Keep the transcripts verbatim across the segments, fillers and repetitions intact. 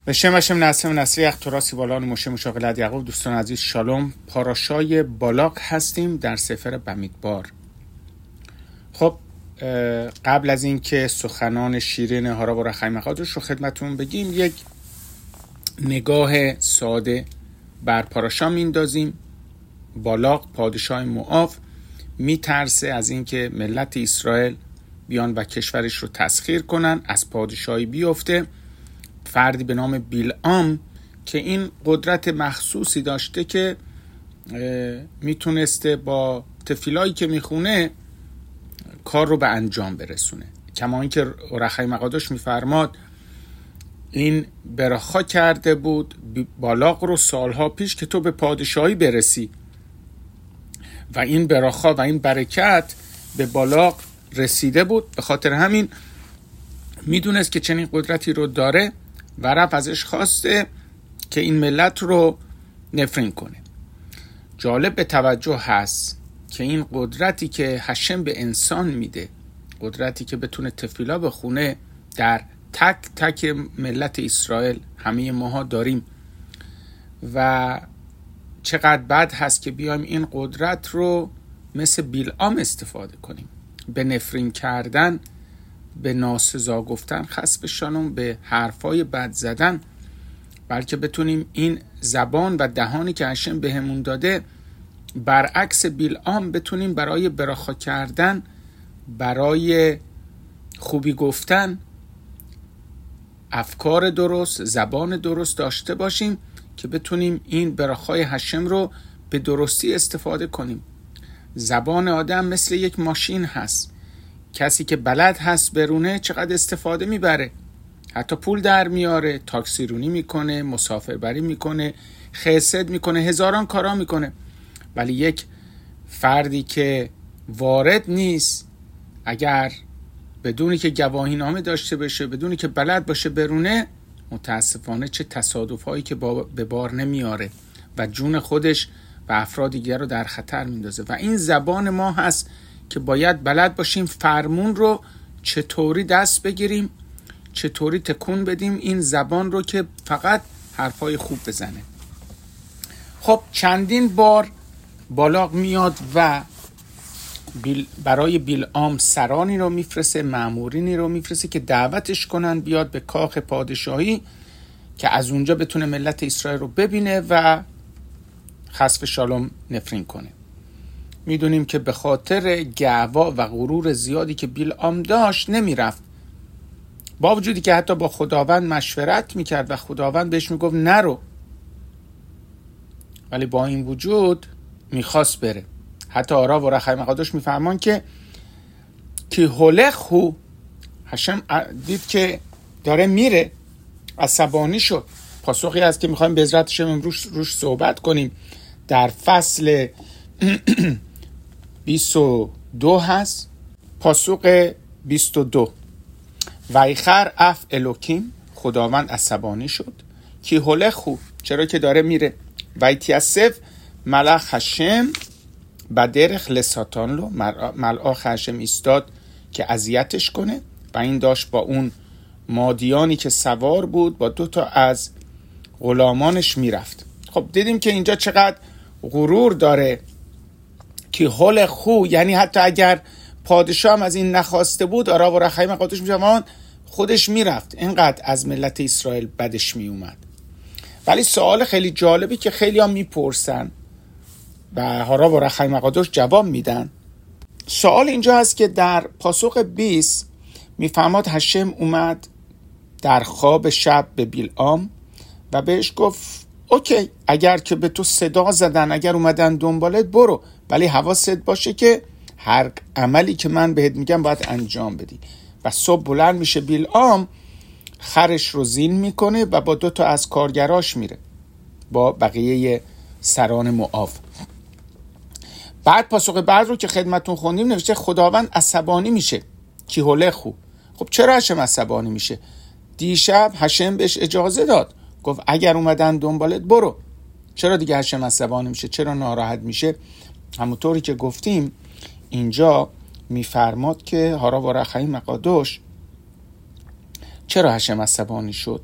بشم بشم نسیم نصری اختراسی بالان موشه مشاغلت یعقوب. دوستان عزیز شالوم، پاراشای بالاق هستیم در سفر بمیدبار. خب قبل از این که سخنان شیرین هارا و رخای مقادش رو خدمتون بگیم، یک نگاه ساده بر پاراشا میندازیم. بالاق پادشاه موآب میترسه از این که ملت اسرائیل بیان و کشورش رو تسخیر کنن، از پادشاهی بیفته. فردی به نام بیلعام که این قدرت مخصوصی داشته که میتونسته با تفیلایی که میخونه کار رو به انجام برسونه. کما اینکه رخای مقادش میفرماد این برخا کرده بود بالاق رو سالها پیش که تو به پادشاهی برسی، و این برخا و این برکت به بالاق رسیده بود. به خاطر همین میدونست که چنین قدرتی رو داره و رفت ازش خواسته که این ملت رو نفرین کنه. جالب به توجه هست که این قدرتی که هشم به انسان میده، قدرتی که بتونه تفیلا بخونه، در تک تک ملت اسرائیل همه ماها داریم. و چقدر بد هست که بیایم این قدرت رو مثل بیلعام استفاده کنیم، به نفرین کردن، به ناسزا گفتن، خسب شانم، به حرفای بد زدن، بلکه بتونیم این زبان و دهانی که هشم بهمون داده برعکس بیلعام بتونیم برای برخا کردن، برای خوبی گفتن، افکار درست، زبان درست داشته باشیم که بتونیم این برخای هشم رو به درستی استفاده کنیم. زبان آدم مثل یک ماشین هست. کسی که بلد هست برونه چقدر استفاده میبره، حتی پول در میاره، تاکسی رونی میکنه، مسافربری میکنه، خسد میکنه، هزاران کارا میکنه. ولی یک فردی که وارد نیست، اگر بدونی که گواهی نامه داشته باشه، بدونی که بلد باشه برونه، متاسفانه چه تصادف هایی که به بار نمیاره و جون خودش و افراد دیگر رو در خطر میندازه. و این زبان ما هست که باید بلد باشیم فرمون رو چطوری دست بگیریم، چطوری تکون بدیم این زبان رو که فقط حرفای خوب بزنه. خب چندین بار بالاق میاد و بیل برای بیلعام سرانی رو میفرسته، مأمورینی رو میفرسته که دعوتش کنن بیاد به کاخ پادشاهی که از اونجا بتونه ملت اسرائیل رو ببینه و خسف شالوم نفرین کنه. میدونیم که به خاطر گعوا و غرور زیادی که بیلعام داشت نمیرفت، با وجودی که حتی با خداوند مشورت میکرد و خداوند بهش میگفت نرو، ولی با این وجود میخواست بره. حتی آرا و رخای مقادش میفرمان که که هولخو، هشم دید که داره میره، عصبانی شد. پاسخی هست که میخوایم به عزت شم امروز روش صحبت کنیم. در فصل بیست و دو هست، پاسخ بیست و دو: ویخر اف الوکیم، خداوند عصبانی شد، کی هولخو، چرا که داره میره، ویتیاسف ملخ هشم بدرخ لساتان لو، ملآخ هشم ایستاد که اذیتش کنه و این داشت با اون مادیانی که سوار بود با دو تا از غلامانش میرفت. خب دیدیم که اینجا چقدر غرور داره که هول خو، یعنی حتی اگر پادشاه هم از این نخواسته بود، آرا و رخای مقادش میشوند خودش میرفت، اینقدر از ملت اسرائیل بدش میومد. ولی سوال خیلی جالبی که خیلی ها میپرسن و آرا و رخای مقادش جواب میدن، سوال اینجا هست که در پاسخ بیست میفهمد هشم اومد در خواب شب به بیلعام و بهش گفت اوکی، اگر که به تو صدا زدن، اگر اومدن دنبالت برو، ولی حواست باشه که هر عملی که من بهت میگم باید انجام بدی. و صبح بلند میشه بیلعام، خرش رو زین میکنه و با دو تا از کارگراش میره با بقیه سران موآب. بعد پاسخ بعد رو که خدمتون خوندیم نوشته خداوند عصبانی میشه، کی هولخو. خب چرا هشم عصبانی میشه؟ دیشب هشم بهش اجازه داد، گفت اگر اومدن دنبالت برو. چرا دیگه هشم عصبانی میشه؟ چرا ناراحت میشه؟ همونطوری که گفتیم اینجا میفرماد که هارا و رخای مقادش چرا هشم عصبانی شد؟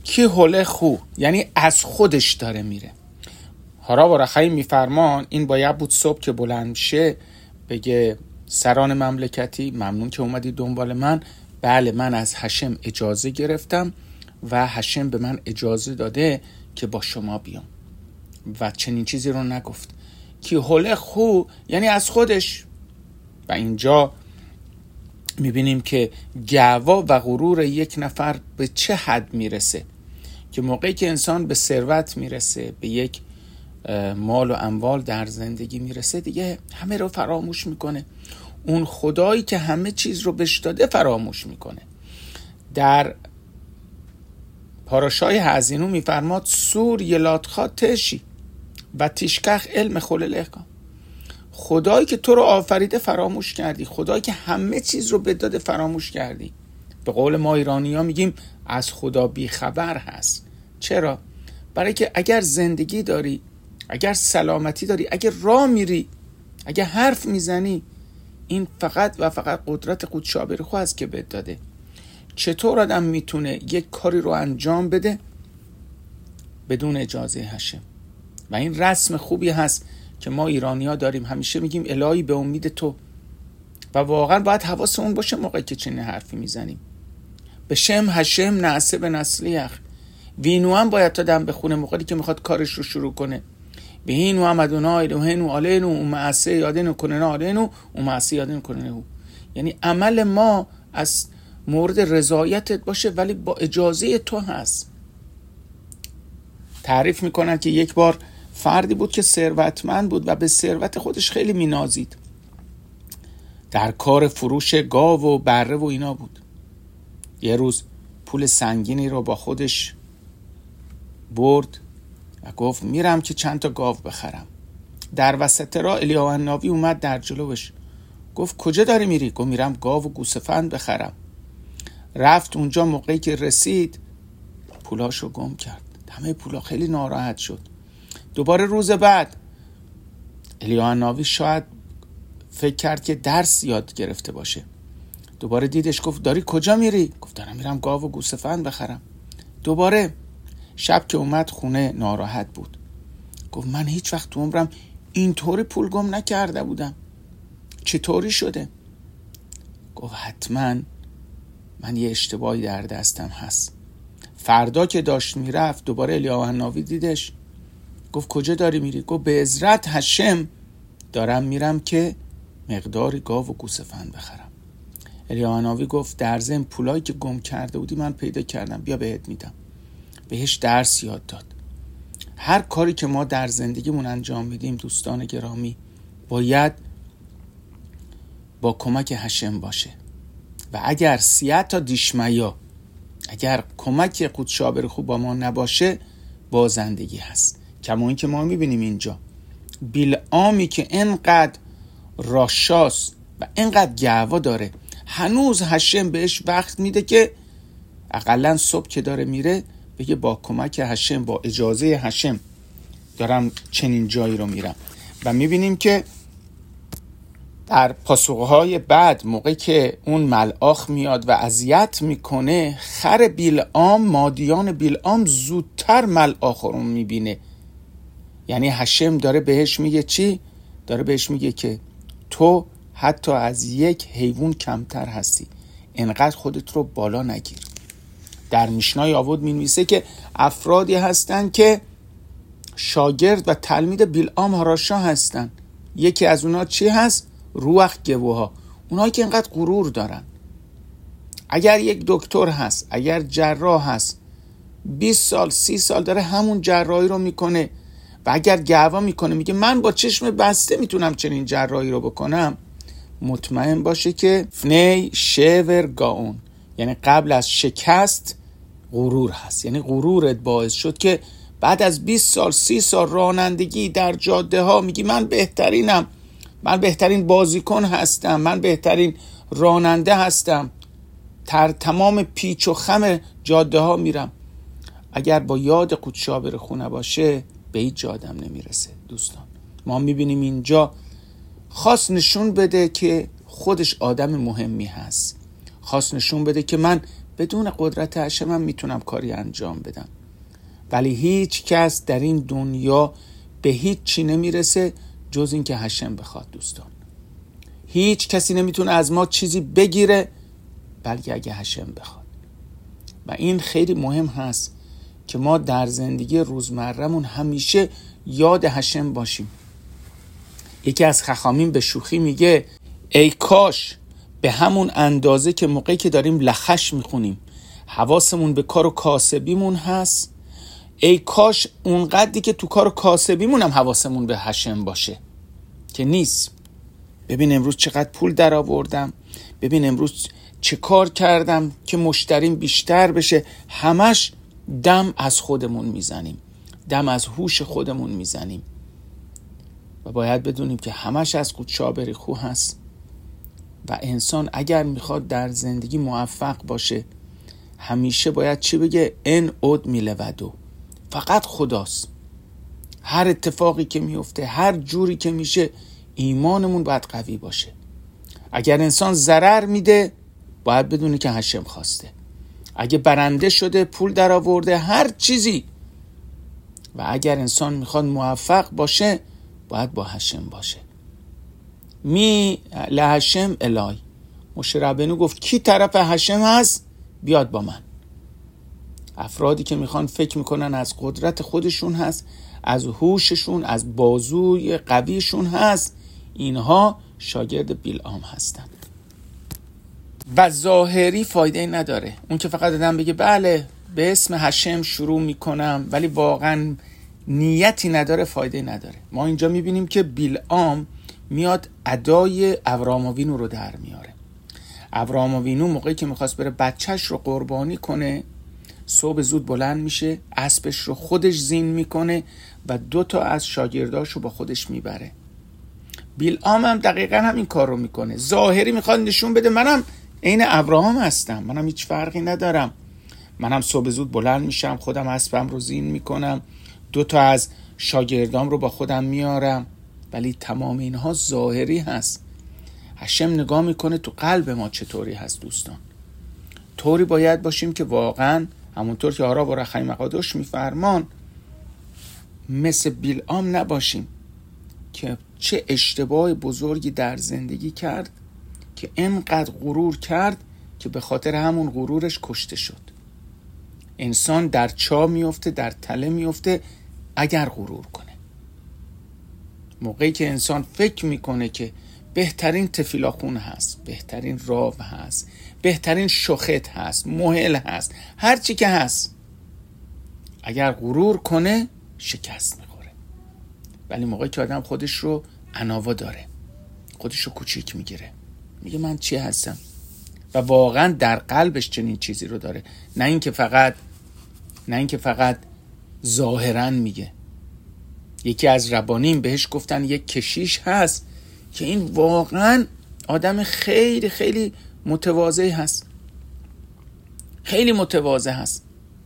کی هله خو یعنی از خودش داره میره. هارا و رخایی میفرمان این باید بود صبح که بلند شه بگه سران مملکتی ممنون که اومدی دنبال من. بله من از هشم اجازه گرفتم و هشم به من اجازه داده که با شما بیام و چنین چیزی رو نگفت. کی هله خو یعنی از خودش. و اینجا میبینیم که گوا و غرور یک نفر به چه حد میرسه که موقعی که انسان به ثروت میرسه، به یک مال و اموال در زندگی میرسه، دیگه همه رو فراموش میکنه. اون خدایی که همه چیز رو بهش داده فراموش میکنه. در پاراشای هزینو میفرماد سور یلاتخا تشی و تیشکخ علم خللخا. خدایی که تو رو آفریده فراموش کردی، خدایی که همه چیز رو به داده فراموش کردی. به قول ما ایرانی ها میگیم از خدا بی خبر هست. چرا؟ برای که اگر زندگی داری، اگر سلامتی داری، اگر راه میری، اگر حرف میزنی، این فقط و فقط قدرت قودشابرخو هست که بهت داده. چطور آدم میتونه یک کاری رو انجام بده بدون اجازه هشم؟ و این رسم خوبی هست که ما ایرانی ها داریم، همیشه میگیم الهی به امید تو، و واقعا باید حواسمون باشه موقعی که چنین حرفی میزنیم. به شم هشم نعسه به نسلیخ. وینو هم باید تا دم بخونه موقعی که میخواد کارش رو شروع کنه. به اینو هم ادونای الوهنو آلینو اون معسه یادنو کننه آلینو اون معسه یادنو کننه او. یعنی عمل ما از مورد رضایتت باشه ولی با اجازه تو هست. تعریف میکنن که یک بار فردی بود که ثروتمند بود و به ثروت خودش خیلی مینازید. در کار فروش گاو و بره و اینا بود. یه روز پول سنگینی رو با خودش برد و گفت میرم که چند تا گاو بخرم. در وسط راه الیاو النبی اومد در جلوش، گفت کجا داری میری؟ گفت میرم گاو و گوسفند بخرم. رفت اونجا، موقعی که رسید پولاشو گم کرد. همه پولا، خیلی ناراحت شد. دوباره روز بعد الیاو النبی شاید فکر کرد که درس یاد گرفته باشه. دوباره دیدش، گفت داری کجا میری؟ گفت دارم میرم گاو و گوسفند بخرم. دوباره شب که اومد خونه ناراحت بود. گفت من هیچ وقت تو عمرم اینطوری پول گم نکرده بودم، چطوری شده؟ گفت حتما من یه اشتباهی در دستم هست. فردا که داشت میرفت دوباره الیاو النبی دیدش، گفت کجا داری میری؟ گفت به عزرت هشم دارم میرم که مقداری گاو و گوسفند بخرم. الیاو النبی گفت در ضمن پولایی که گم کرده بودی من پیدا کردم، بیا بهت میدم. بهش درس یاد داد. هر کاری که ما در زندگیمون انجام میدیم دوستان گرامی باید با کمک هشم باشه. و اگر سیاتا دیشمیا، اگر کمک قودشابرخو با ما نباشه، بازندگی هست. کما این که ما میبینیم اینجا بیلعامی که انقدر راشاست و انقدر گعوا داره، هنوز هشم بهش وقت میده که اقلن صبح که داره میره بگه با کمک هشم، با اجازه هشم دارم چنین جایی رو میرم. و میبینیم که در پاسخهای بعد موقعی که اون ملآخ میاد و اذیت میکنه، خر بیلعام، مادیان بیلعام زودتر ملآخ رو میبینه. یعنی هشم داره بهش میگه چی؟ داره بهش میگه که تو حتی از یک حیوان کمتر هستی، انقدر خودت رو بالا نگیر. در میشنای آوود می نویسه که افرادی هستن که شاگرد و تلمید بیلعام هاراشا هستن. یکی از اونا چی هست؟ روح گوها، اونایی که اینقدر غرور دارن. اگر یک دکتر هست، اگر جراح هست، بیست سال سی سال داره همون جراحی رو میکنه و اگر گوا میکنه میگه من با چشم بسته میتونم چنین جراحی رو بکنم، مطمئن باشه که فنی شور گاون، یعنی قبل از شکست غرور هست. یعنی غرورت باعث شد که بعد از بیست سال سی سال رانندگی در جاده ها میگی من بهترینم، من بهترین بازیکن هستم، من بهترین راننده هستم، در تمام پیچ و خم جاده ها میرم. اگر با یاد قودشابرخو نباشه به هیچ جا آدم نمیرسه. دوستان ما میبینیم اینجا خواست نشون بده که خودش آدم مهمی هست، خواست نشون بده که من بدون قدرت هشم هم میتونم کاری انجام بدم، ولی هیچ کس در این دنیا به هیچ چی نمیرسه جز این که هشم بخواد. دوستان، هیچ کسی نمیتونه از ما چیزی بگیره بلکه اگه هشم بخواد. و این خیلی مهم هست که ما در زندگی روزمره‌مون همیشه یاد هشم باشیم. یکی از خخامین به شوخی میگه ای کاش به همون اندازه که موقعی که داریم لخش میخونیم حواسمون به کار و کاسبیمون هست، ای کاش اونقدری که تو کار و کاسبیمون هم حواسمون به هشم باشه، که نیست. ببین امروز چقدر پول در آوردم، ببین امروز چه کار کردم که مشتریم بیشتر بشه. همش دم از خودمون میزنیم، دم از هوش خودمون میزنیم و باید بدونیم که همش از قودشا بریخو هست. و انسان اگر میخواد در زندگی موفق باشه همیشه باید چی بگه؟ ان اود میلودو، فقط خداست. هر اتفاقی که میفته، هر جوری که میشه، ایمانمون باید قوی باشه. اگر انسان ضرر میده باید بدونه که هشم خواسته. اگه برنده شده، پول در آورده، هر چیزی، و اگر انسان میخواد موفق باشه باید با هشم باشه. می لهشم الای، موشه ربینو گفت کی طرف هشم هست بیاد با من. افرادی که میخوان فکر میکنن از قدرت خودشون هست، از هوششون، از بازوی قویشون هست، اینها شاگرد بیلعام هستن. و ظاهری فایده نداره. اون که فقط آدم بگه بله به اسم هشم شروع میکنم ولی واقعا نیتی نداره، فایده نداره. ما اینجا میبینیم که بیلعام میاد ادای ابراموینو رو در میاره. ابراموینو موقعی که میخواست بره بچهش رو قربانی کنه، صبح زود بلند میشه، اسبش رو خودش زین میکنه و دو تا از شاگرداش رو با خودش میبره. بیلعام هم دقیقا همین کار رو میکنه. ظاهری میخواد نشون بده منم عین ابراهام هستم، منم هیچ فرقی ندارم، منم صبح زود بلند میشم، خودم اسبم رو زین میکنم، دو تا از شاگردام رو با خودم میارم. ولی تمام اینها ظاهری هست. هشم نگاه میکنه تو قلب ما چطوری هست. دوستان، طوری باید باشیم که واقعا همونطور که آرا و رخای مقادش میفرمان مثل بیلعام نباشیم که چه اشتباه بزرگی در زندگی کرد که اینقدر غرور کرد که به خاطر همون غرورش کشته شد. انسان در چاه میفته، در تله میفته اگر غرور کنه. موقعی که انسان فکر میکنه که بهترین تفیلاخون هست، بهترین راو هست، بهترین شخت هست، محل هست، هر چی که هست، اگر غرور کنه شکست میخوره. ولی موقعی که آدم خودش رو عناوا داره، خودش رو کوچیک میگیره، میگه من چی هستم، و واقعا در قلبش چنین چیزی رو داره، نه اینکه فقط نه اینکه فقط ظاهرا میگه. یکی از ربانیم بهش گفتن یک کشیش هست که این واقعا آدم خیلی خیلی متواضعی هست، خیلی متواضع هست.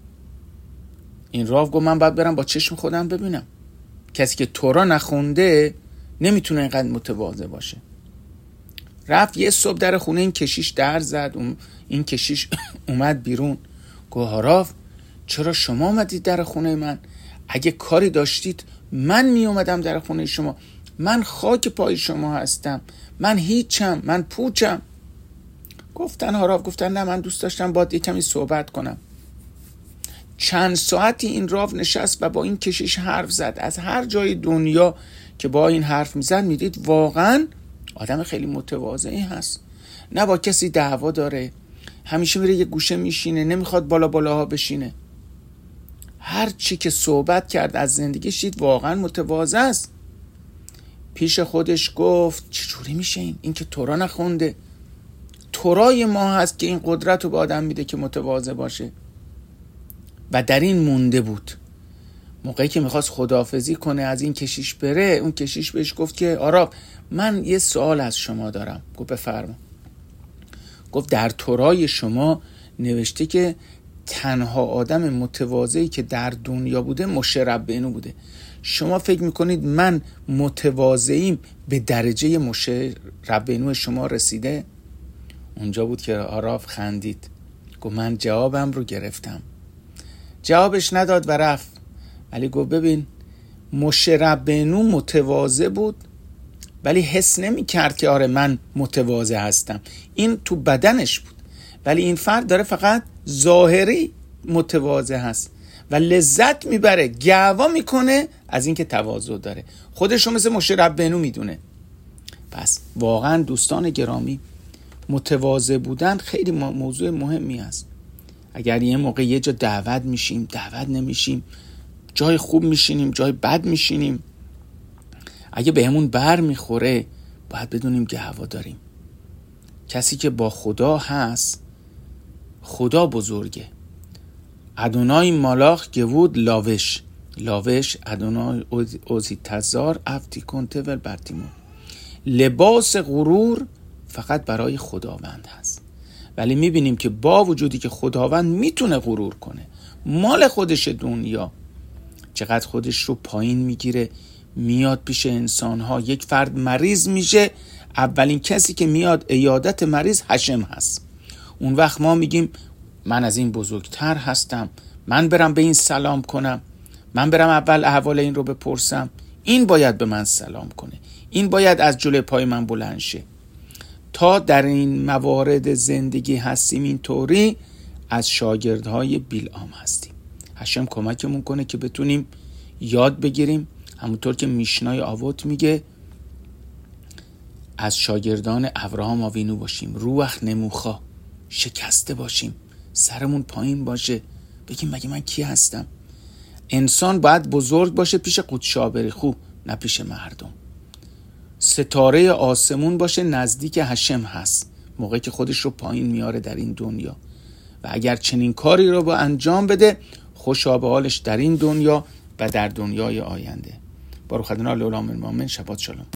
این راو گفت من باید برم با چشم خودم ببینم. کسی که تورا نخونده نمیتونه اینقدر متواضع باشه. رفت یه صبح در خونه این کشیش در زد. این کشیش اومد بیرون، گفت هاراو چرا شما اومدید در خونه من؟ اگه کاری داشتید من می اومدم در خونه شما، من خاک پای شما هستم، من هیچم، من پوچم. گفتن هاراو، گفتن نه من دوست داشتم باید یه کمی صحبت کنم. چند ساعتی این راو نشست و با این کشیش حرف زد. از هر جای دنیا که با این حرف میزد میدید واقعا آدم خیلی متواضعی هست، نه با کسی دعوا داره، همیشه میره یه گوشه میشینه، نمیخواد بالا بالاها بشینه. هر چی که صحبت کرد از زندگیش دید واقعا متواضع است. پیش خودش گفت چجوری میشه این این که تورا نخونده؟ تورای ما هست که این قدرت رو به آدم میده که متواضع باشه. و در این مونده بود. موقعی که میخواست خداحافظی کنه از این کشیش بره، اون کشیش بهش گفت که آرا من یه سوال از شما دارم. گفت بفرما. گفت در تورای شما نوشته که تنها آدم متواضعی که در دنیا بوده موشه ربینو بوده. شما فکر میکنید من متواضعیم به درجه موشه ربینو شما رسیده؟ اونجا بود که آراف خندید، گفت من جوابم رو گرفتم. جوابش نداد و رفت. ولی گفت ببین موشه ربینو متواضع بود ولی حس نمی کرد که آره من متواضع هستم. این تو بدنش بود، ولی این فرد داره فقط ظاهری متواضع هست و لذت میبره، گعوا میکنه از اینکه تواضع داره. خودش رو مثل موشه ربینو میدونه. پس واقعا دوستان گرامی، متواضع بودن خیلی موضوع مهمی است. اگر یه موقع یه جا دعوت میشیم، دعوت نمیشیم، جای خوب میشینیم، جای بد میشینیم، اگه بهمون بر میخوره باید بدونیم که هوا داریم. کسی که با خدا هست، خدا بزرگه. ادونای مالاخ گوود لاوش لاوش ادونای اوزی تزار افتی کنته ول برتیمون. لباس غرور فقط برای خداوند هست. ولی میبینیم که با وجودی که خداوند میتونه غرور کنه، مال خودش دنیا، چقدر خودش رو پایین میگیره، میاد پیش انسانها. یک فرد مریض میشه، اولین کسی که میاد عیادت مریض هشم هست. اون وقت ما میگیم من از این بزرگتر هستم، من برم به این سلام کنم، من برم اول احوال این رو بپرسم، این باید به من سلام کنه، این باید از جلوی پای من بلند شه. تا در این موارد زندگی هستیم اینطوری، از شاگردهای بیلعام هستیم. هشم کمکمون کنه که بتونیم یاد بگیریم، همونطور که میشنای آوت میگه، از شاگردان ابراهام آوینو باشیم، روح نموخا، شکسته باشیم، سرمون پایین باشه، بگیم مگه من کی هستم. انسان باید بزرگ باشه پیش قدشابری خوب، نه پیش مردم. ستاره آسمون باشه نزدیک هشم هست، موقعی که خودش رو پایین میاره در این دنیا. و اگر چنین کاری رو با انجام بده، خوشا به حالش در این دنیا و در دنیای آینده. باروخ ادونای لعلام المؤمن. شبات شالوم.